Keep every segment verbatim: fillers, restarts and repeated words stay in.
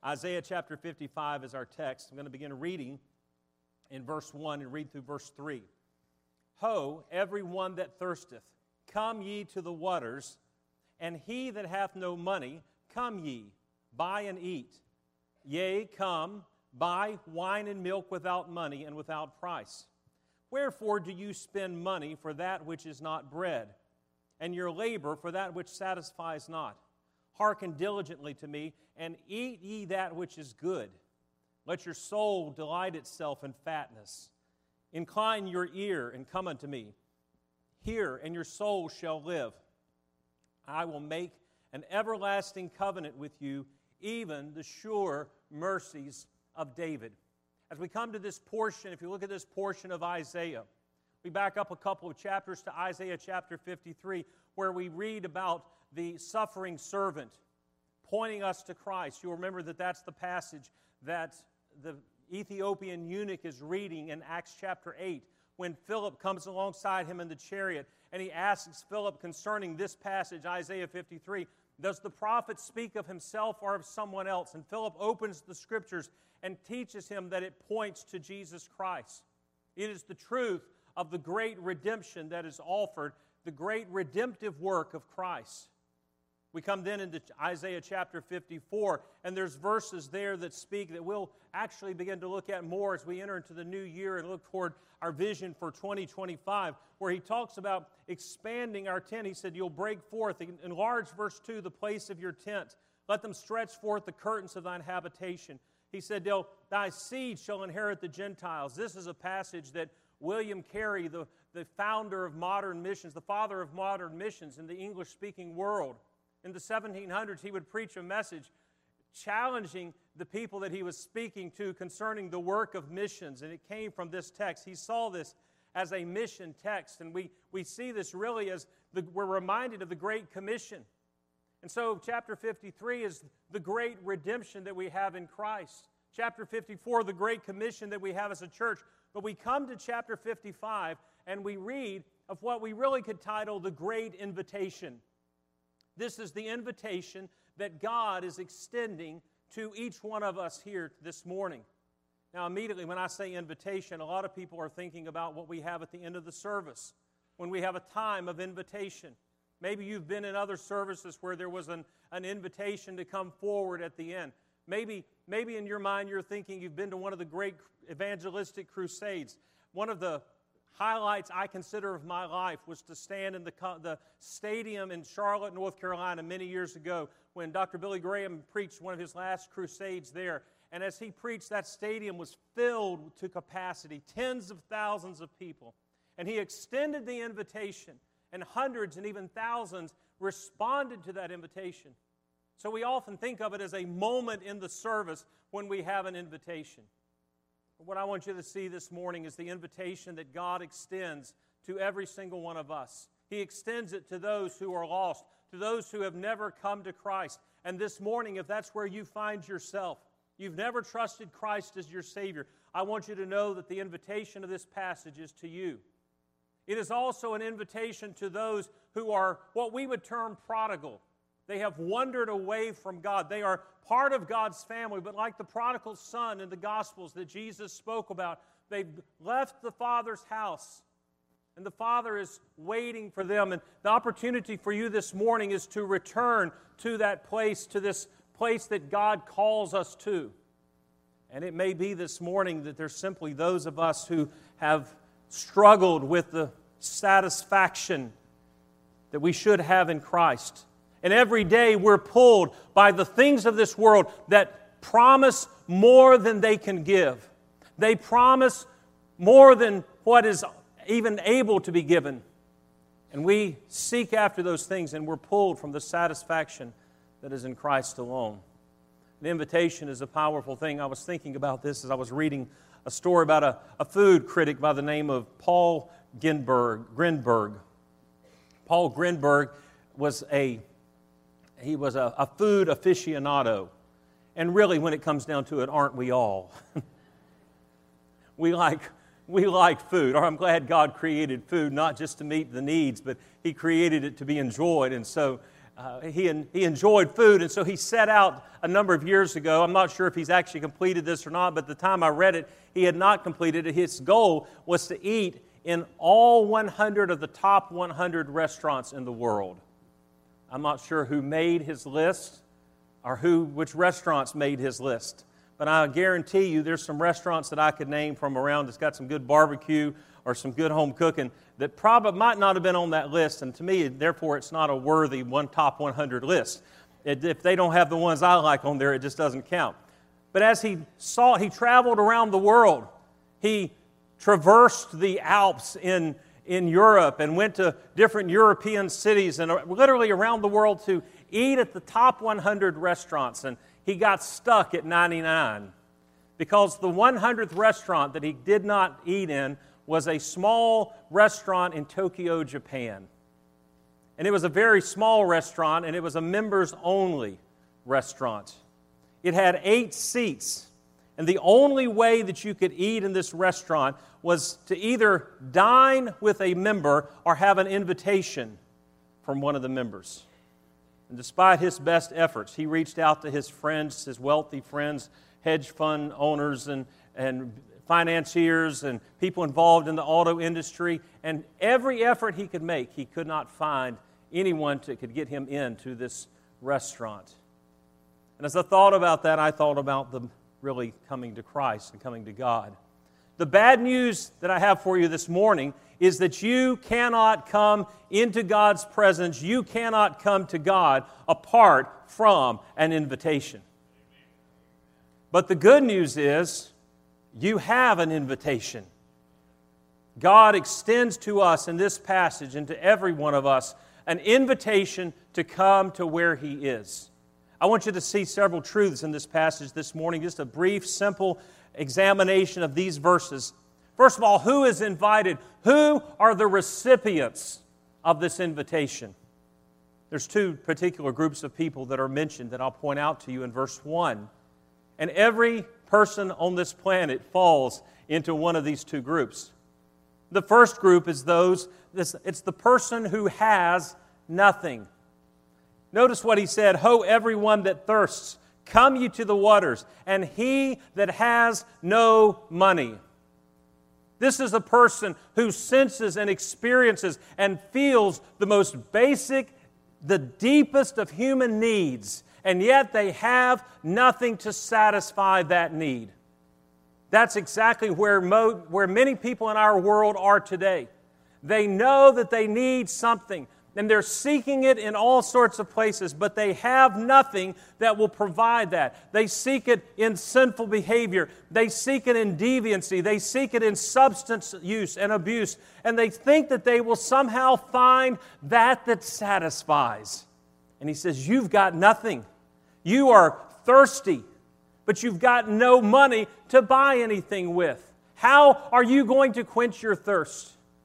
Isaiah chapter fifty-five is our text. I'm going to begin reading in verse one and read through verse three. Ho, every one that thirsteth, come ye to the waters, and he that hath no money, come ye, buy and eat. Yea, come, buy wine and milk without money and without price. Wherefore do you spend money for that which is not bread, and your labor for that which satisfies not? Hearken diligently to me, and eat ye that which is good. Let your soul delight itself in fatness. Incline your ear and come unto me. Hear, and your soul shall live. I will make an everlasting covenant with you, even the sure mercies of David. As we come to this portion, if you look at this portion of Isaiah, we back up a couple of chapters to Isaiah chapter fifty-three, where we read about the suffering servant pointing us to Christ. You'll remember that that's the passage that the Ethiopian eunuch is reading in Acts chapter eight, when Philip comes alongside him in the chariot, and he asks Philip concerning this passage, Isaiah fifty-three, does the prophet speak of himself or of someone else? And Philip opens the Scriptures and teaches him that it points to Jesus Christ. It is the truth of the great redemption that is offered, the great redemptive work of Christ. We come then into Isaiah chapter fifty-four, and there's verses there that speak that we'll actually begin to look at more as we enter into the new year and look toward our vision for twenty twenty-five, where he talks about expanding our tent. He said, you'll break forth, enlarge, verse two, the place of your tent. Let them stretch forth the curtains of thine habitation. He said, thy seed shall inherit the Gentiles. This is a passage that William Carey, the, the founder of modern missions, the father of modern missions in the English-speaking world, in the seventeen hundreds, he would preach a message challenging the people that he was speaking to concerning the work of missions, and it came from this text. He saw this as a mission text, and we, we see this really as the, we're reminded of the Great Commission. And so chapter fifty-three is the great redemption that we have in Christ. Chapter fifty-four, the Great Commission that we have as a church. But we come to chapter fifty-five, and we read of what we really could title the Great Invitation. This is the invitation that God is extending to each one of us here this morning. Now, immediately when I say invitation, a lot of people are thinking about what we have at the end of the service, when we have a time of invitation. Maybe you've been in other services where there was an, an invitation to come forward at the end. Maybe, maybe in your mind you're thinking you've been to one of the great evangelistic crusades. One of the highlights I consider of my life was to stand in the, the stadium in Charlotte, North Carolina many years ago when Doctor Billy Graham preached one of his last crusades there. And as he preached, that stadium was filled to capacity, tens of thousands of people. And he extended the invitation, and hundreds and even thousands responded to that invitation. So we often think of it as a moment in the service when we have an invitation. What I want you to see this morning is the invitation that God extends to every single one of us. He extends it to those who are lost, to those who have never come to Christ. And this morning, if that's where you find yourself, you've never trusted Christ as your Savior, I want you to know that the invitation of this passage is to you. It is also an invitation to those who are what we would term prodigal. They have wandered away from God. They are part of God's family, but like the prodigal son in the Gospels that Jesus spoke about, they've left the Father's house, and the Father is waiting for them. And the opportunity for you this morning is to return to that place, to this place that God calls us to. And it may be this morning that there's simply those of us who have struggled with the satisfaction that we should have in Christ. And every day we're pulled by the things of this world that promise more than they can give. They promise more than what is even able to be given. And we seek after those things, and we're pulled from the satisfaction that is in Christ alone. The invitation is a powerful thing. I was thinking about this as I was reading a story about a, a food critic by the name of Paul Grinberg. Grinberg. Paul Grinberg was a He was a, a food aficionado. And really, when it comes down to it, aren't we all? we like we like food. Or I'm glad God created food, not just to meet the needs, but He created it to be enjoyed. And so uh, he, en- he enjoyed food, and so he set out a number of years ago. I'm not sure if he's actually completed this or not, but the time I read it, he had not completed it. His goal was to eat in all one hundred of the top one hundred restaurants in the world. I'm not sure who made his list or who, which restaurants made his list, but I guarantee you there's some restaurants that I could name from around that's got some good barbecue or some good home cooking that probably might not have been on that list, and to me, therefore, it's not a worthy one top one hundred list. It, if they don't have the ones I like on there, it just doesn't count. But as he saw, he traveled around the world. He traversed the Alps in, in Europe and went to different European cities and literally around the world to eat at the top one hundred restaurants. And he got stuck at ninety-nine because the one hundredth restaurant that he did not eat in was a small restaurant in Tokyo, Japan. And it was a very small restaurant, and it was a members-only restaurant. It had eight seats, and the only way that you could eat in this restaurant was to either dine with a member or have an invitation from one of the members. And despite his best efforts, he reached out to his friends, his wealthy friends, hedge fund owners and, and financiers and people involved in the auto industry, and every effort he could make, he could not find anyone that could get him into this restaurant. And as I thought about that, I thought about them really coming to Christ and coming to God. The bad news that I have for you this morning is that you cannot come into God's presence, you cannot come to God apart from an invitation. But the good news is, you have an invitation. God extends to us in this passage and to every one of us an invitation to come to where He is. I want you to see several truths in this passage this morning, just a brief, simple examination of these verses. First of all, who is invited? Who are the recipients of this invitation? There's two particular groups of people that are mentioned that I'll point out to you in verse one. And every person on this planet falls into one of these two groups. The first group is those, it's the person who has nothing. Notice what he said, "Ho, everyone that thirsts, come ye to the waters, and he that has no money." This is a person who senses and experiences and feels the most basic, the deepest of human needs, and yet they have nothing to satisfy that need. That's exactly where, mo- where many people in our world are today. They know that they need something, and they're seeking it in all sorts of places, but they have nothing that will provide that. They seek it in sinful behavior. They seek it in deviancy. They seek it in substance use and abuse, and they think that they will somehow find that that satisfies. And he says, you've got nothing. You are thirsty, but you've got no money to buy anything with. How are you going to quench your thirst?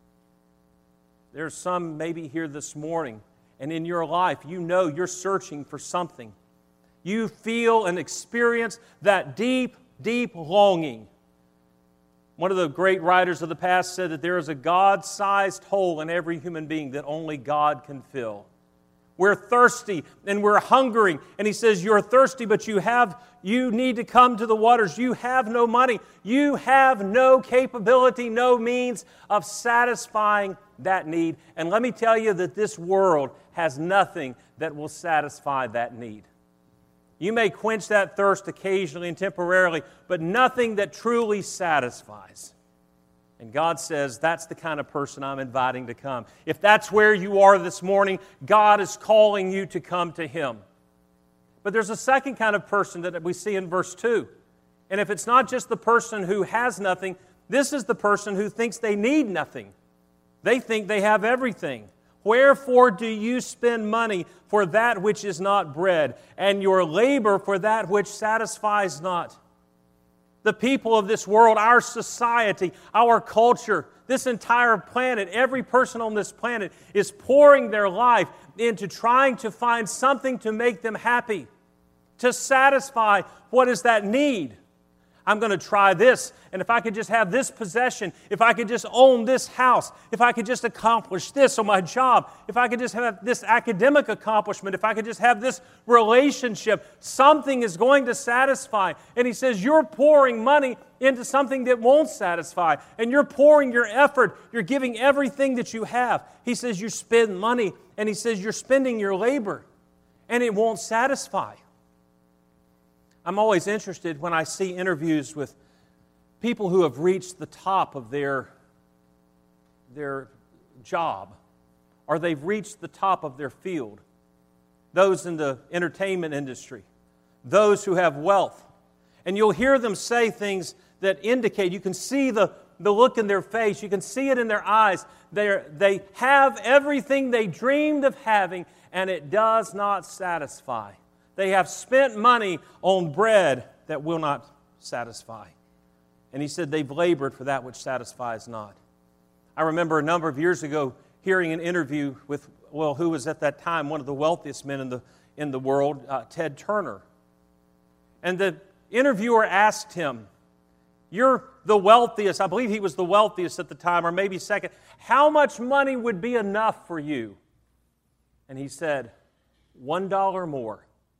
There's some maybe here this morning, and in your life, you know you're searching for something. You feel and experience that deep, deep longing. One of the great writers of the past said that there is a God-sized hole in every human being that only God can fill. We're thirsty and we're hungering. And he says, you're thirsty, but you have, you need to come to the waters. You have no money. You have no capability, no means of satisfying that need. And let me tell you that this world has nothing that will satisfy that need. You may quench that thirst occasionally and temporarily, but nothing that truly satisfies. And God says, that's the kind of person I'm inviting to come. If that's where you are this morning, God is calling you to come to Him. But there's a second kind of person that we see in verse two. And if it's not just the person who has nothing, this is the person who thinks they need nothing. They think they have everything. Wherefore do you spend money for that which is not bread, and your labor for that which satisfies not? The people of this world, our society, our culture, this entire planet, every person on this planet is pouring their life into trying to find something to make them happy, to satisfy what is that need. I'm going to try this. And if I could just have this possession, if I could just own this house, if I could just accomplish this on my job, if I could just have this academic accomplishment, if I could just have this relationship, something is going to satisfy. And he says, you're pouring money into something that won't satisfy. And you're pouring your effort. You're giving everything that you have. He says you spend money, and he says you're spending your labor, and it won't satisfy. I'm always interested when I see interviews with people who have reached the top of their, their job, or they've reached the top of their field. Those in the entertainment industry, those who have wealth. And you'll hear them say things that indicate, you can see the, the look in their face, you can see it in their eyes. They're, they have everything they dreamed of having, and it does not satisfy. They have spent money on bread that will not satisfy. And he said they've labored for that which satisfies not. I remember a number of years ago hearing an interview with, well, who was at that time one of the wealthiest men in the, in the world, uh, Ted Turner. And the interviewer asked him, you're the wealthiest, I believe he was the wealthiest at the time, or maybe second. How much money would be enough for you? And he said, one dollar more.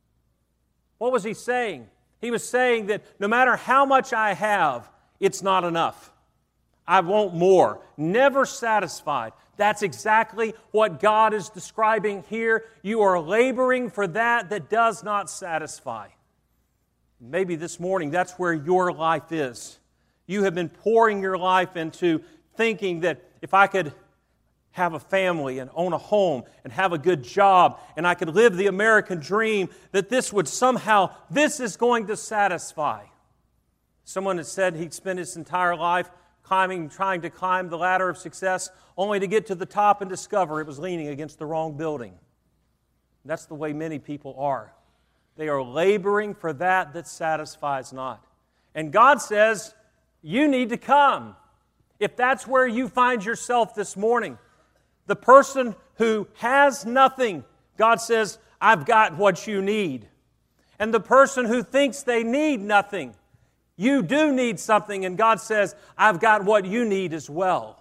What was he saying? He was saying that no matter how much I have, it's not enough. I want more. Never satisfied. That's exactly what God is describing here. You are laboring for that that does not satisfy. Maybe this morning that's where your life is. You have been pouring your life into thinking that if I could have a family and own a home and have a good job and I could live the American dream, that this would somehow, this is going to satisfy. Someone has said he'd spent his entire life climbing, trying to climb the ladder of success, only to get to the top and discover it was leaning against the wrong building. That's the way many people are. They are laboring for that that satisfies not. And God says, you need to come. If that's where you find yourself this morning, the person who has nothing, God says, I've got what you need. And the person who thinks they need nothing, you do need something, and God says, I've got what you need as well.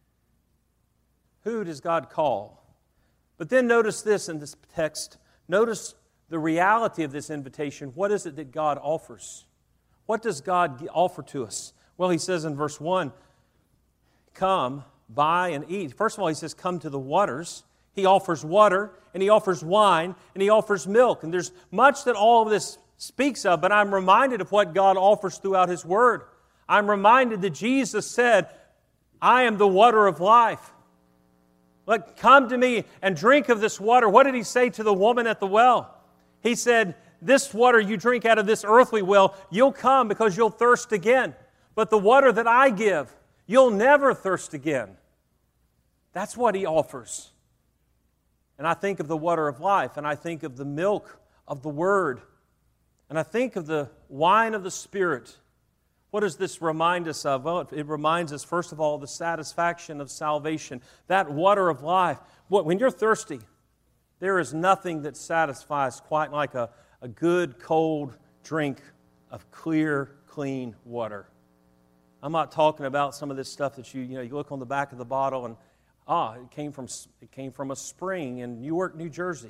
Who does God call? But then notice this in this text. Notice the reality of this invitation. What is it that God offers? What does God offer to us? Well, he says in verse one, come, buy and eat. First of all, he says, come to the waters. He offers water, and he offers wine, and he offers milk. And there's much that all of this speaks of, but I'm reminded of what God offers throughout his word. I'm reminded that Jesus said, I am the water of life. Let come to me and drink of this water. What did he say to the woman at the well? He said, this water you drink out of this earthly well, you'll come because you'll thirst again. But the water that I give, you'll never thirst again. That's what he offers. And I think of the water of life, and I think of the milk of the Word, and I think of the wine of the Spirit. What does this remind us of? Well, it, it reminds us, first of all, the satisfaction of salvation. That water of life. When you're thirsty, there is nothing that satisfies quite like a, a good, cold drink of clear, clean water. I'm not talking about some of this stuff that you, you know, you look on the back of the bottle and, ah, it came from, it came from a spring in Newark, New Jersey.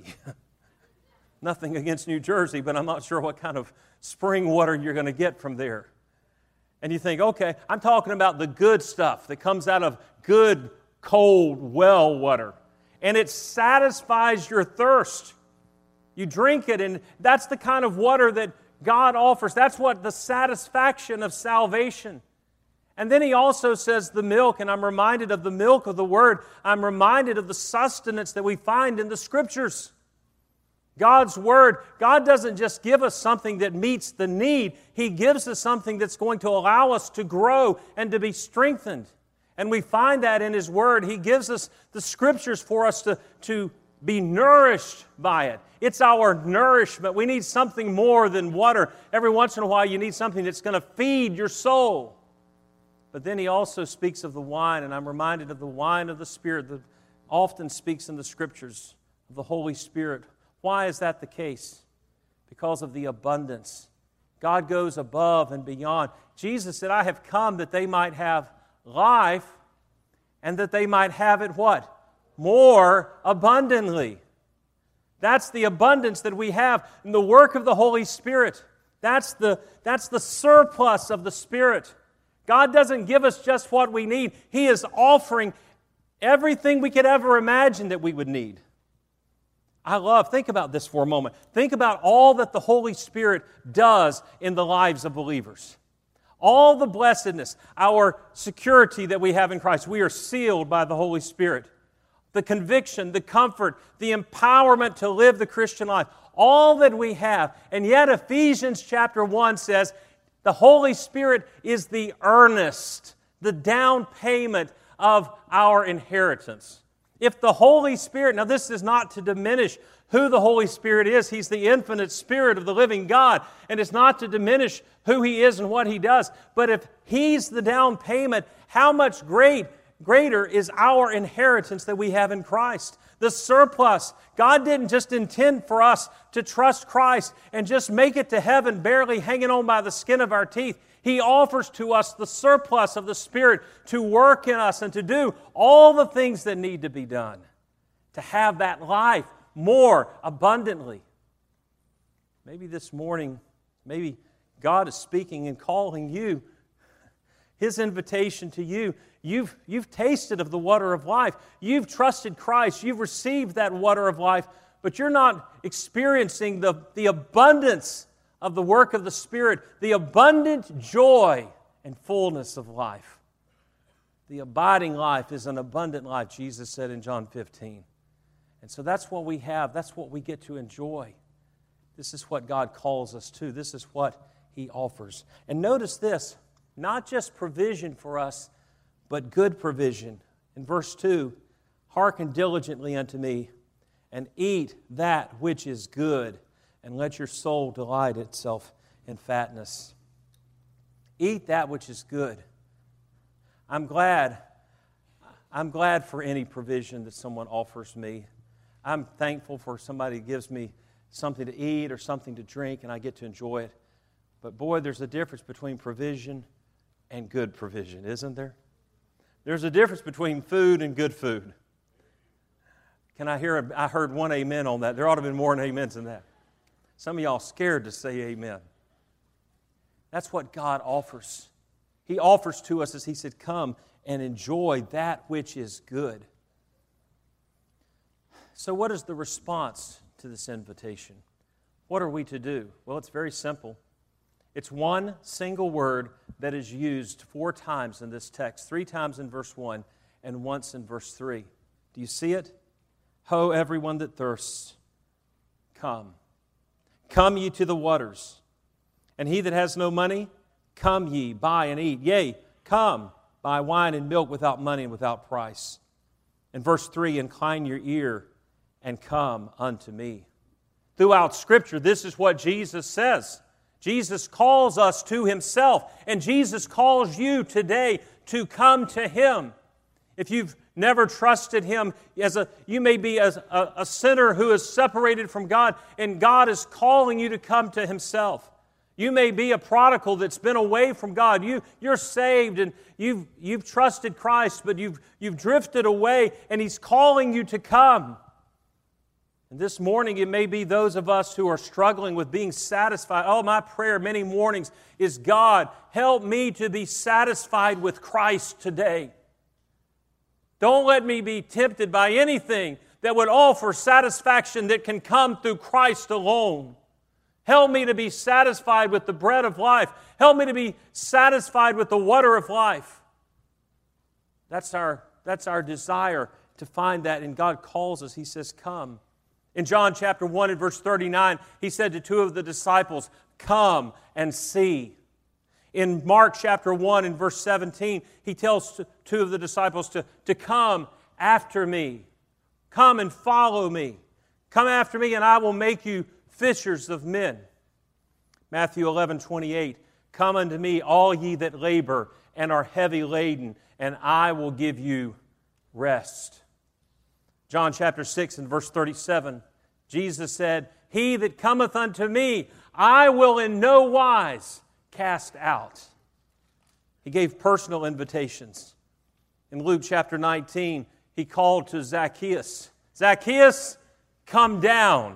Nothing against New Jersey, but I'm not sure what kind of spring water you're going to get from there. And you think, okay, I'm talking about the good stuff that comes out of good, cold well water. And it satisfies your thirst. You drink it, and that's the kind of water that God offers. That's what the satisfaction of salvation. And then he also says the milk, and I'm reminded of the milk of the Word. I'm reminded of the sustenance that we find in the Scriptures. God's Word, God doesn't just give us something that meets the need. He gives us something that's going to allow us to grow and to be strengthened. And we find that in His Word. He gives us the Scriptures for us to, to be nourished by it. It's our nourishment. We need something more than water. Every once in a while you need something that's going to feed your soul. But then he also speaks of the wine, and I'm reminded of the wine of the Spirit that often speaks in the Scriptures of the Holy Spirit. Why is that the case? Because of the abundance. God goes above and beyond. Jesus said, I have come that they might have life and that they might have it what? More abundantly. That's the abundance that we have in the work of the Holy Spirit. That's the, that's the surplus of the Spirit. God doesn't give us just what we need. He is offering everything we could ever imagine that we would need. I love, think about this for a moment. Think about all that the Holy Spirit does in the lives of believers. All the blessedness, our security that we have in Christ. We are sealed by the Holy Spirit. The conviction, the comfort, the empowerment to live the Christian life. All that we have. And yet Ephesians chapter one says, the Holy Spirit is the earnest, the down payment of our inheritance. If the Holy Spirit, now this is not to diminish who the Holy Spirit is. He's the infinite Spirit of the living God. And it's not to diminish who He is and what He does. But if He's the down payment, how much great, greater is our inheritance that we have in Christ? The surplus. God didn't just intend for us to trust Christ and just make it to heaven barely hanging on by the skin of our teeth. He offers to us the surplus of the Spirit to work in us and to do all the things that need to be done. To have that life more abundantly. Maybe this morning, maybe God is speaking and calling you. His invitation to you. You've, you've tasted of the water of life. You've trusted Christ. You've received that water of life. But you're not experiencing the, the abundance of the work of the Spirit, the abundant joy and fullness of life. The abiding life is an abundant life, Jesus said in John fifteen. And so that's what we have. That's what we get to enjoy. This is what God calls us to. This is what He offers. And notice this, not just provision for us, but good provision. In verse two, hearken diligently unto me, and eat that which is good, and let your soul delight itself in fatness. Eat that which is good. I'm glad, I'm glad for any provision that someone offers me. I'm thankful for somebody who gives me something to eat or something to drink, and I get to enjoy it. But boy, there's a difference between provision and good provision, isn't there? There's a difference between food and good food. Can I hear, a, I heard one amen on that. There ought to have been more than amens than that. Some of y'all scared to say amen. That's what God offers. He offers to us as He said, come and enjoy that which is good. So what is the response to this invitation? What are we to do? Well, it's very simple. It's one single word that is used four times in this text, three times in verse one and once in verse three. Do you see it? Ho, everyone that thirsts, come. Come ye to the waters. And he that has no money, come ye, buy and eat. Yea, come, buy wine and milk without money and without price. In verse three, incline your ear and come unto me. Throughout Scripture, this is what Jesus says. Jesus calls us to Himself, and Jesus calls you today to come to Him. If you've never trusted Him, as a, you may be as a, a sinner who is separated from God, and God is calling you to come to Himself. You may be a prodigal that's been away from God. You, you're saved and you've, you've trusted Christ, but you've, you've drifted away, and He's calling you to come. And this morning, it may be those of us who are struggling with being satisfied. Oh, my prayer many mornings is, God, help me to be satisfied with Christ today. Don't let me be tempted by anything that would offer satisfaction that can come through Christ alone. Help me to be satisfied with the bread of life. Help me to be satisfied with the water of life. That's our, that's our desire to find that, and God calls us. He says, come. In John chapter one and verse thirty-nine, He said to two of the disciples, come and see. In Mark chapter one and verse seventeen, He tells two of the disciples to, to come after me. Come and follow me. Come after me and I will make you fishers of men. Matthew eleven twenty-eight, come unto me, all ye that labor and are heavy laden, and I will give you rest. John chapter six and verse thirty-seven, Jesus said, he that cometh unto me, I will in no wise cast out. He gave personal invitations. In Luke chapter nineteen, He called to Zacchaeus, Zacchaeus, come down,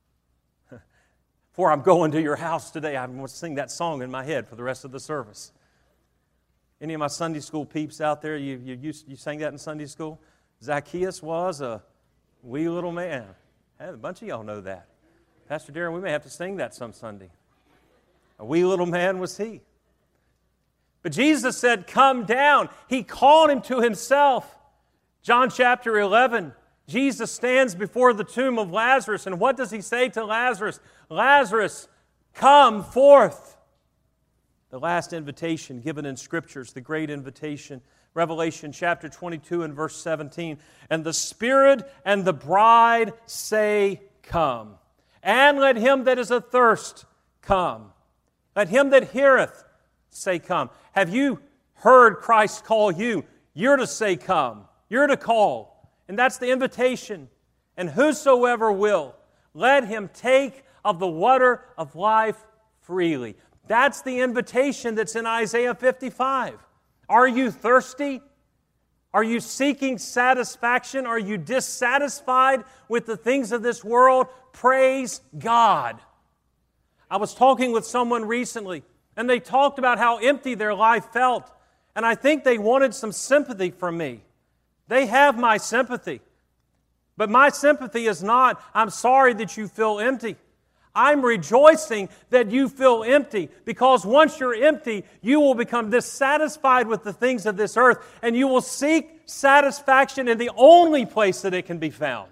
for I'm going to your house today. I'm going to sing that song in my head for the rest of the service. Any of my Sunday school peeps out there, you, you, you, you sang that in Sunday school? Zacchaeus was a wee little man. Hey, a bunch of y'all know that. Pastor Darren, we may have to sing that some Sunday. A wee little man was he. But Jesus said, come down. He called him to Himself. John chapter eleven, Jesus stands before the tomb of Lazarus, and what does He say to Lazarus? Lazarus, come forth. The last invitation given in Scriptures, the great invitation, Revelation chapter twenty-two and verse seventeen. And the Spirit and the bride say, come. And let him that is athirst come. Let him that heareth say, come. Have you heard Christ call you? You're to say, come. You're to call. And that's the invitation. And whosoever will, let him take of the water of life freely. That's the invitation that's in Isaiah fifty-five. Are you thirsty? Are you seeking satisfaction? Are you dissatisfied with the things of this world? Praise God. I was talking with someone recently, and they talked about how empty their life felt. And I think they wanted some sympathy from me. They have my sympathy. But my sympathy is not, I'm sorry that you feel empty. I'm rejoicing that you feel empty, because once you're empty, you will become dissatisfied with the things of this earth, and you will seek satisfaction in the only place that it can be found.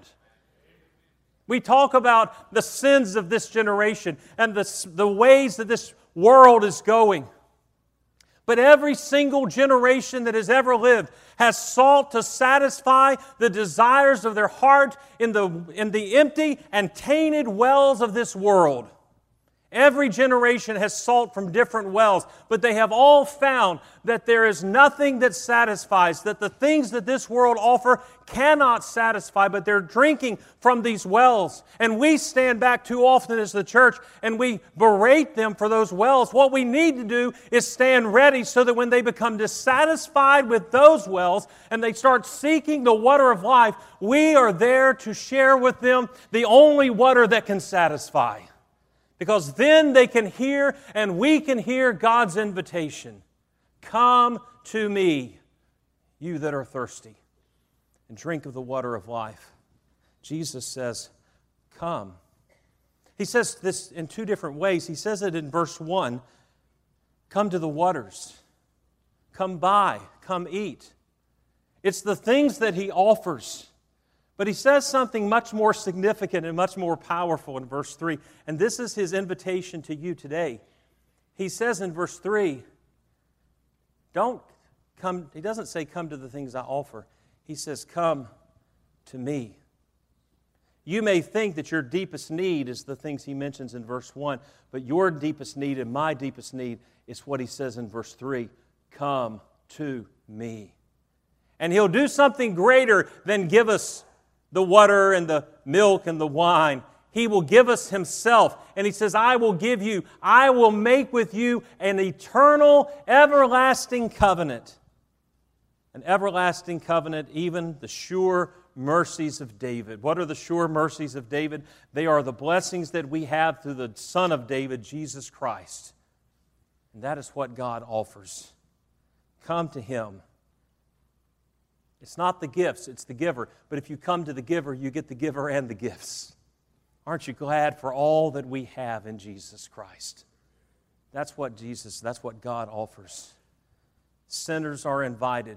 We talk about the sins of this generation and the, the ways that this world is going. But every single generation that has ever lived has sought to satisfy the desires of their heart in the, in the empty and tainted wells of this world. Every generation has sought from different wells, but they have all found that there is nothing that satisfies, that the things that this world offer cannot satisfy, but they're drinking from these wells. And we stand back too often as the church and we berate them for those wells. What we need to do is stand ready so that when they become dissatisfied with those wells and they start seeking the water of life, we are there to share with them the only water that can satisfy. Because then they can hear and we can hear God's invitation. Come to me, you that are thirsty, and drink of the water of life. Jesus says, come. He says this in two different ways. He says it in verse one, come to the waters. Come buy, come eat. It's the things that He offers. But He says something much more significant and much more powerful in verse three. And this is His invitation to you today. He says in verse three, don't come, He doesn't say come to the things I offer. He says come to me. You may think that your deepest need is the things He mentions in verse one, but your deepest need and my deepest need is what He says in verse three, come to me. And He'll do something greater than give us the water and the milk and the wine. He will give us Himself. And He says, I will give you, I will make with you an eternal, everlasting covenant. An everlasting covenant, even the sure mercies of David. What are the sure mercies of David? They are the blessings that we have through the Son of David, Jesus Christ. And that is what God offers. Come to Him. It's not the gifts, it's the giver. But if you come to the giver, you get the giver and the gifts. Aren't you glad for all that we have in Jesus Christ? That's what Jesus, that's what God offers. Sinners are invited.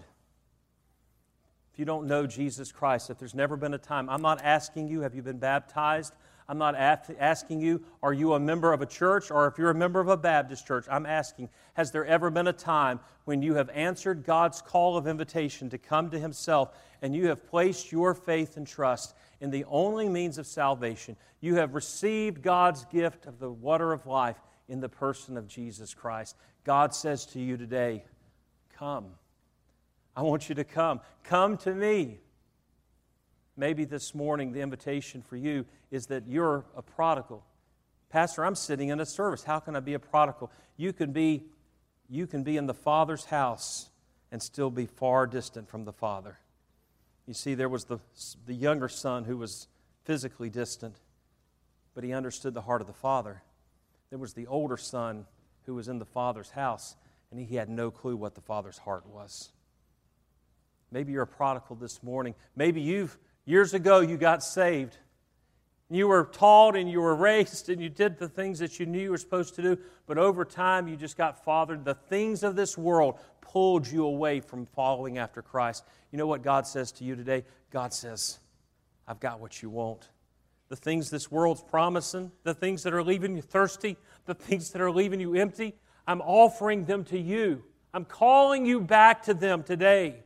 If you don't know Jesus Christ, if there's never been a time, I'm not asking you, have you been baptized? I'm not asking you, are you a member of a church, or if you're a member of a Baptist church, I'm asking, has there ever been a time when you have answered God's call of invitation to come to Himself and you have placed your faith and trust in the only means of salvation? You have received God's gift of the water of life in the person of Jesus Christ. God says to you today, come. I want you to come. Come to me. Maybe this morning the invitation for you is that you're a prodigal. Pastor, I'm sitting in a service. How can I be a prodigal? You can be, you can be in the Father's house and still be far distant from the Father. You see, there was the, the younger son who was physically distant, but he understood the heart of the Father. There was the older son who was in the Father's house, and he had no clue what the Father's heart was. Maybe you're a prodigal this morning. Maybe you've, years ago, you got saved. You were taught and you were raised and you did the things that you knew you were supposed to do, but over time you just got fathered. The things of this world pulled you away from following after Christ. You know what God says to you today? God says, I've got what you want. The things this world's promising, the things that are leaving you thirsty, the things that are leaving you empty, I'm offering them to you. I'm calling you back to them today.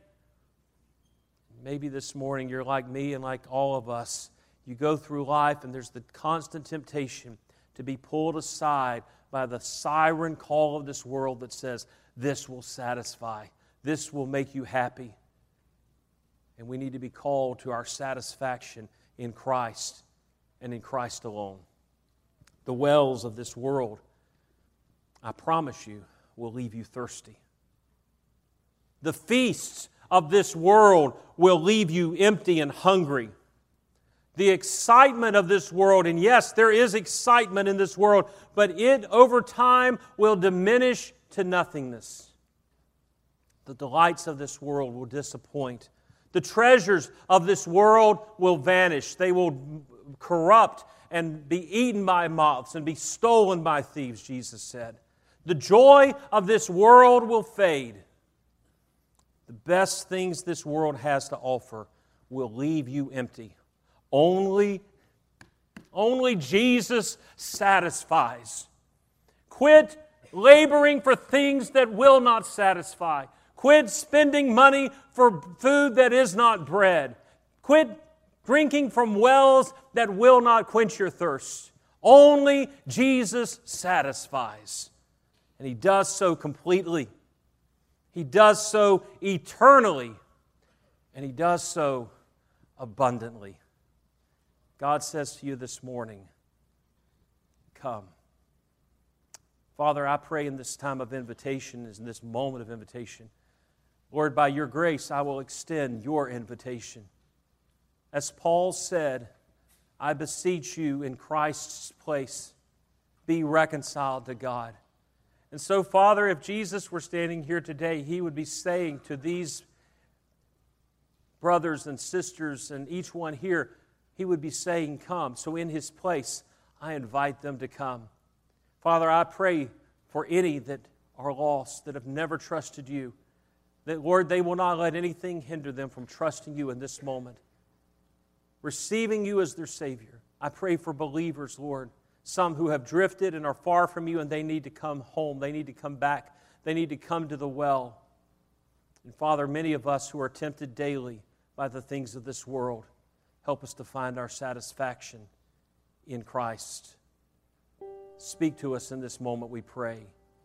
Maybe this morning you're like me and like all of us. You go through life and there's the constant temptation to be pulled aside by the siren call of this world that says, this will satisfy, this will make you happy. And we need to be called to our satisfaction in Christ and in Christ alone. The wells of this world, I promise you, will leave you thirsty. The feasts of this world will leave you empty and hungry. The excitement of this world, and yes, there is excitement in this world, but it over time will diminish to nothingness. The delights of this world will disappoint. The treasures of this world will vanish. They will corrupt and be eaten by moths and be stolen by thieves, Jesus said. The joy of this world will fade. The best things this world has to offer will leave you empty. Only, only Jesus satisfies. Quit laboring for things that will not satisfy. Quit spending money for food that is not bread. Quit drinking from wells that will not quench your thirst. Only Jesus satisfies. And He does so completely. He does so eternally. And He does so abundantly. God says to you this morning, come. Father, I pray in this time of invitation, in this moment of invitation, Lord, by your grace, I will extend your invitation. As Paul said, I beseech you in Christ's place, be reconciled to God. And so, Father, if Jesus were standing here today, He would be saying to these brothers and sisters and each one here, He would be saying, come. So in His place, I invite them to come. Father, I pray for any that are lost, that have never trusted you, that, Lord, they will not let anything hinder them from trusting you in this moment, receiving you as their Savior. I pray for believers, Lord, some who have drifted and are far from you, and they need to come home. They need to come back. They need to come to the well. And Father, many of us who are tempted daily by the things of this world, help us to find our satisfaction in Christ. Speak to us in this moment, we pray.